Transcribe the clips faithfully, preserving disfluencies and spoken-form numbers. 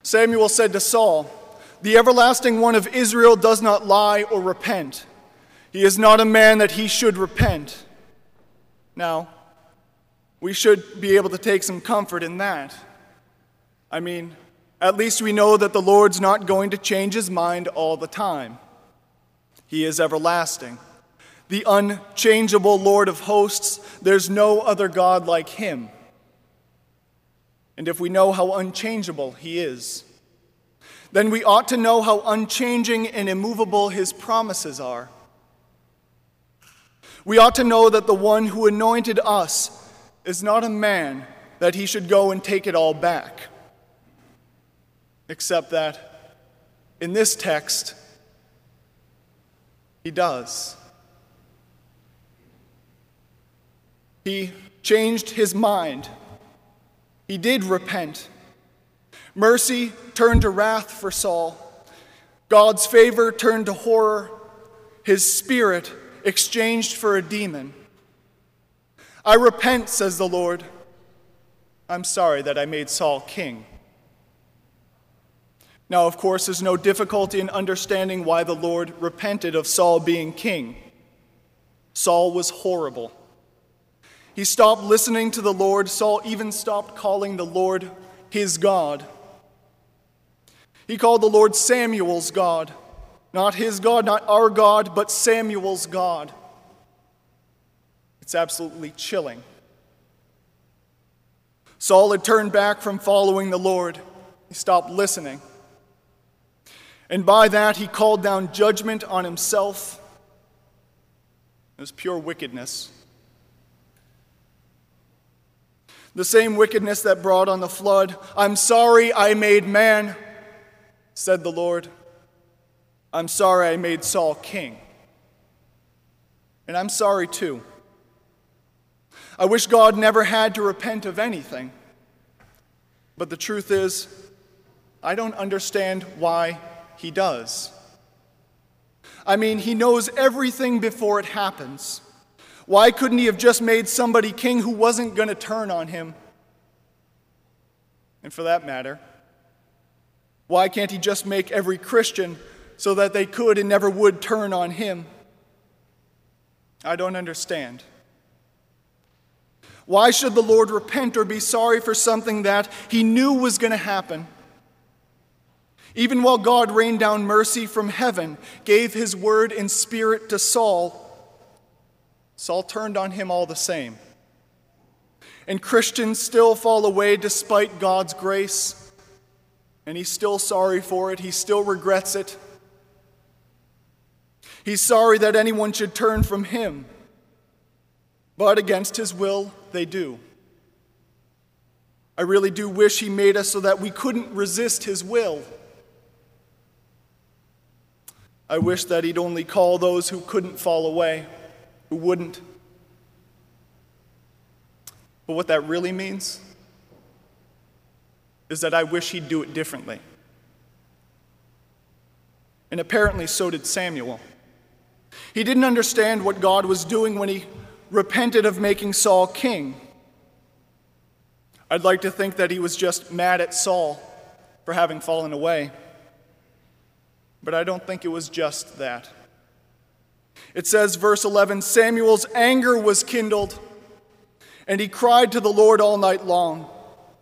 Samuel said to Saul, "The everlasting one of Israel does not lie or repent. He is not a man that he should repent." Now, we should be able to take some comfort in that. I mean, at least we know that the Lord's not going to change his mind all the time. He is everlasting. The unchangeable Lord of hosts, there's no other God like him. And if we know how unchangeable he is, then we ought to know how unchanging and immovable his promises are. We ought to know that the one who anointed us is not a man that he should go and take it all back. Except that in this text, he does. He changed his mind. He did repent. Mercy turned to wrath for Saul. God's favor turned to horror. His spirit exchanged for a demon. "I repent," says the Lord. "I'm sorry that I made Saul king." Now, of course, there's no difficulty in understanding why the Lord repented of Saul being king. Saul was horrible. He stopped listening to the Lord. Saul even stopped calling the Lord his God. He called the Lord Samuel's God. Not his God, not our God, but Samuel's God. It's absolutely chilling. Saul had turned back from following the Lord. He stopped listening. And by that, he called down judgment on himself. It was pure wickedness. The same wickedness that brought on the flood. "I'm sorry I made man," said the Lord. "I'm sorry I made Saul king." And I'm sorry too. I wish God never had to repent of anything. But the truth is, I don't understand why he does. I mean, he knows everything before it happens. Why couldn't he have just made somebody king who wasn't going to turn on him? And for that matter, why can't he just make every Christian so that they could and never would turn on him? I don't understand. Why should the Lord repent or be sorry for something that he knew was going to happen? Even while God rained down mercy from heaven, gave his word in spirit to Saul, Saul turned on him all the same. And Christians still fall away despite God's grace, and he's still sorry for it. He still regrets it. He's sorry that anyone should turn from him, but against his will, they do. I really do wish he made us so that we couldn't resist his will. I wish that he'd only call those who couldn't fall away, who wouldn't. But what that really means is that I wish he'd do it differently. And apparently so did Samuel. He didn't understand what God was doing when he repented of making Saul king. I'd like to think that he was just mad at Saul for having fallen away. But I don't think it was just that. It says, verse eleven, Samuel's anger was kindled, and he cried to the Lord all night long.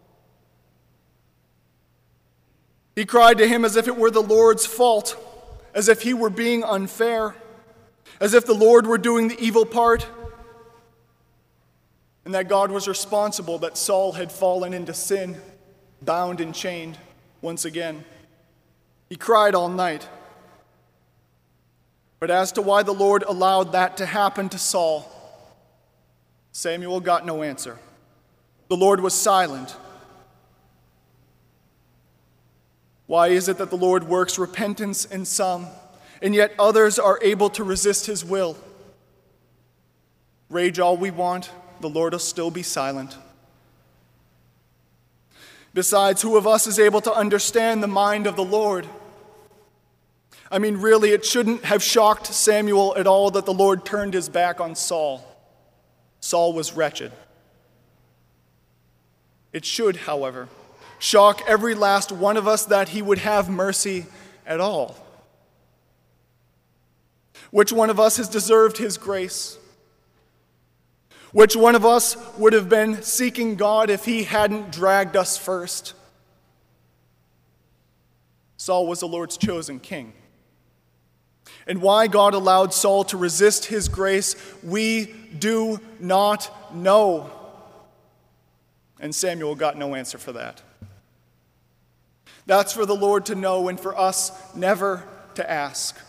He cried to him as if it were the Lord's fault, as if he were being unfair, as if the Lord were doing the evil part, and that God was responsible that Saul had fallen into sin, bound and chained once again. He cried all night. But as to why the Lord allowed that to happen to Saul, Samuel got no answer. The Lord was silent. Why is it that the Lord works repentance in some, and yet others are able to resist his will? Rage all we want, the Lord will still be silent. Besides, who of us is able to understand the mind of the Lord? I mean, really, it shouldn't have shocked Samuel at all that the Lord turned his back on Saul. Saul was wretched. It should, however, shock every last one of us that he would have mercy at all? Which one of us has deserved his grace? Which one of us would have been seeking God if he hadn't dragged us first? Saul was the Lord's chosen king. And why God allowed Saul to resist his grace, we do not know. And Samuel got no answer for that. That's for the Lord to know and for us never to ask.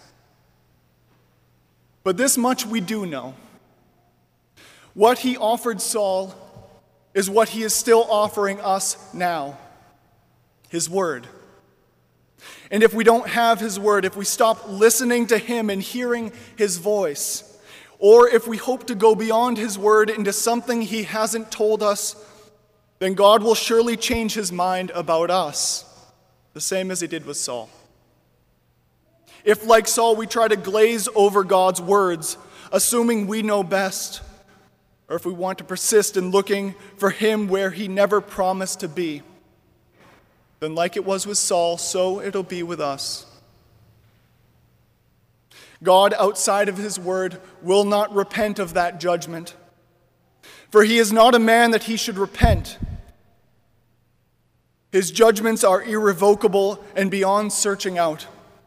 But this much we do know. What he offered Saul is what he is still offering us now, his word. And if we don't have his word, if we stop listening to him and hearing his voice, or if we hope to go beyond his word into something he hasn't told us, then God will surely change his mind about us, the same as he did with Saul. If, like Saul, we try to glaze over God's words, assuming we know best, or if we want to persist in looking for him where he never promised to be, then like it was with Saul, so it'll be with us. God, outside of his word, will not repent of that judgment. For he is not a man that he should repent. His judgments are irrevocable and beyond searching out.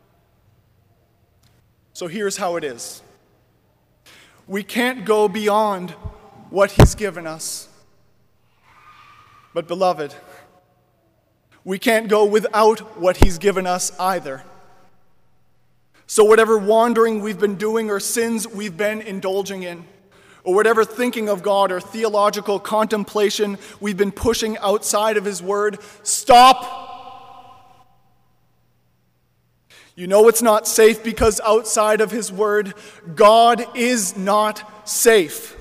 So here's how it is. We can't go beyond what he's given us. But beloved, we can't go without what he's given us either. So whatever wandering we've been doing or sins we've been indulging in, or whatever thinking of God or theological contemplation we've been pushing outside of his word, stop! You know it's not safe because outside of his word, God is not safe.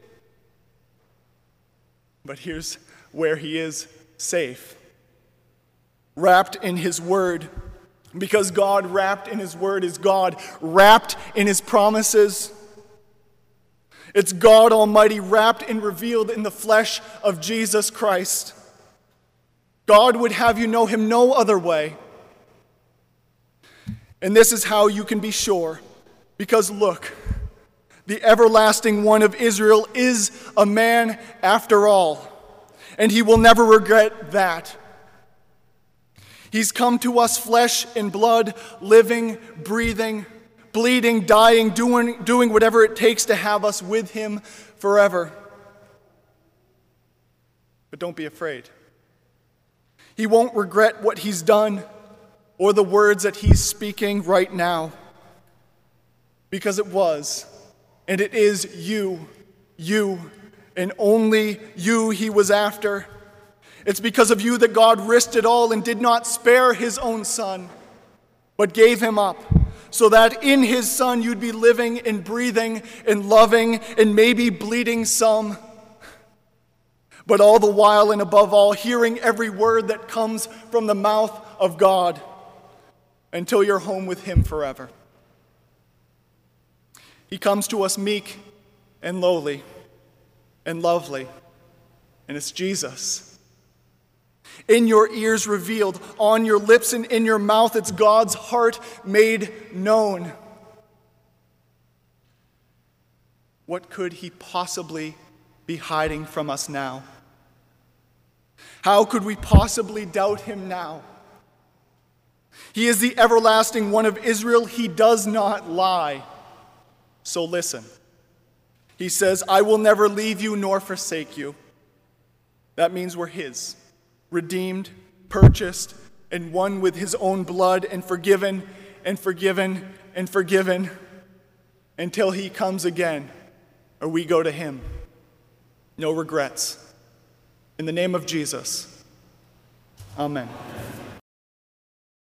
But here's where he is safe. Wrapped in his word, because God wrapped in his word is God wrapped in his promises. It's God Almighty wrapped and revealed in the flesh of Jesus Christ. God would have you know him no other way. And this is how you can be sure, because look, the everlasting one of Israel is a man after all, and he will never regret that. He's come to us flesh and blood, living, breathing, bleeding, dying, doing, doing whatever it takes to have us with him forever. But don't be afraid. He won't regret what he's done or the words that he's speaking right now, because it was, and it is you, you, and only you he was after. It's because of you that God risked it all and did not spare his own son, but gave him up, so that in his son you'd be living and breathing and loving and maybe bleeding some, but all the while and above all, hearing every word that comes from the mouth of God until you're home with him forever. He comes to us meek and lowly and lovely, and it's Jesus. In your ears revealed, on your lips and in your mouth, it's God's heart made known. What could he possibly be hiding from us now? How could we possibly doubt him now? He is the everlasting one of Israel. He does not lie. So listen. He says, I will never leave you nor forsake you. That means we're his. Redeemed, purchased, and won with his own blood, and forgiven, and forgiven, and forgiven, until he comes again, or we go to him. No regrets. In the name of Jesus, amen.